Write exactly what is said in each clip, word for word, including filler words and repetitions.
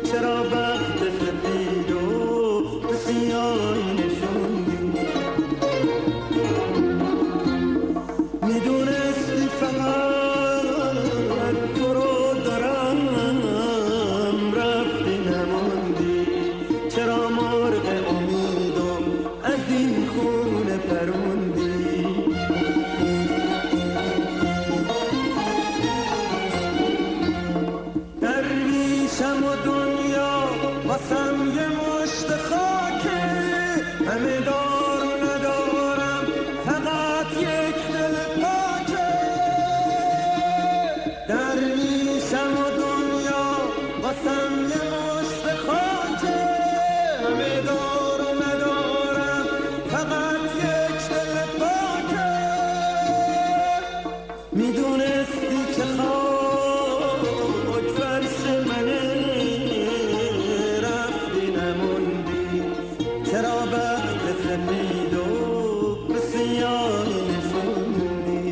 چرا بخت سفید و به سیاهی نشوندی؟ میدونستی فقط تو رو دارم، رفتی نموندی. چرا مرغ امیدو از این خونه پروندی؟ درویشم و دنیا واسم یه مشت خاکه، همه دار و ندارم فقط یک دل پاکه. درویشم و دنیا واسم یه مشت خاکه، همه دار و ندارم فقط یک دل پاکه. میدونستی که خاک فرش منه، رفتی نموندی. چرا بخت سفید و به سیاهی نشوندی؟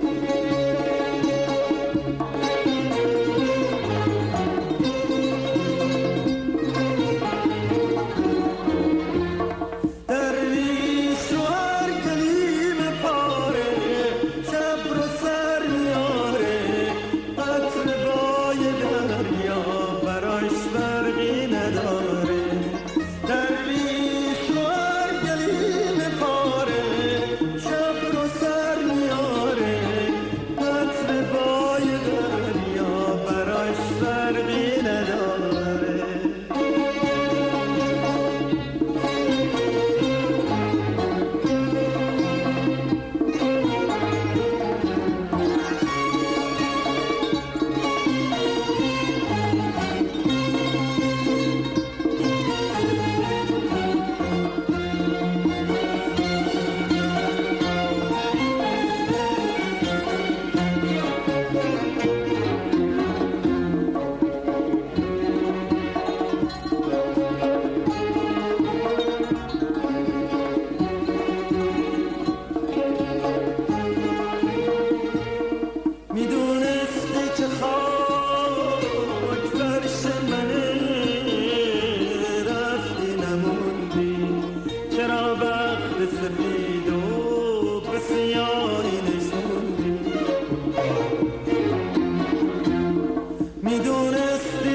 درویش رو هر گلیم پاره، شب رو سر میاره. قطر بای دریا براش فرقی نداره. درویش رو هر گلیم پاره، شب رو سر میاره. قطر بای دریا براش فرقی نداره. میدونستی که خاک فرش منه، رفتی نموندی. چرا بخت سفید و به سیاهی نشوندی؟ میدونستی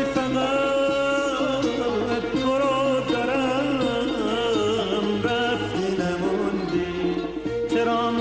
فقط تو رو دارم، رفتی نموندی. چرا